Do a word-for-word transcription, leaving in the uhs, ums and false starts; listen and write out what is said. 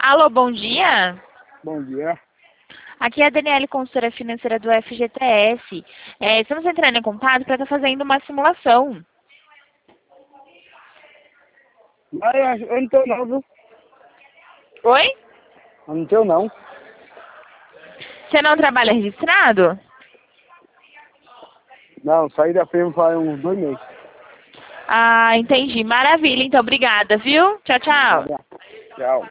Alô, bom dia. Bom dia. Aqui é a Daniele, consultora financeira do F G T S. É, estamos entrando em contato para estar fazendo uma simulação. Mas eu não tenho não, viu? Oi? Eu não tenho não. Você não trabalha registrado? Não, saí da firma faz uns dois meses. Ah, entendi. Maravilha. Então, obrigada, viu? Tchau, tchau. Tchau.